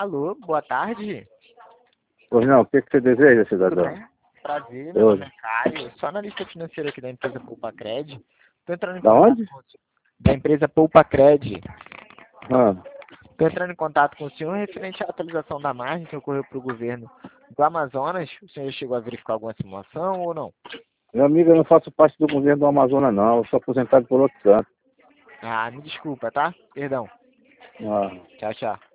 Alô, boa tarde. Pois não, o que você deseja, Tudo cidadão? bem? Prazer, meu nome é Caio. Sou analista financeiro aqui da empresa Poupa-Cred. Estou entrando em Da contato onde? com o senhor. Da empresa Poupa-Cred. Ah, Estou entrando em contato com o senhor referente à atualização da margem que ocorreu para o governo do Amazonas. O senhor já chegou a verificar alguma simulação ou não? meu amigo, eu não faço parte do governo do Amazonas, não. Eu sou aposentado por outro canto. Ah, me desculpa, tá? Perdão. Ah. Tchau, tchau.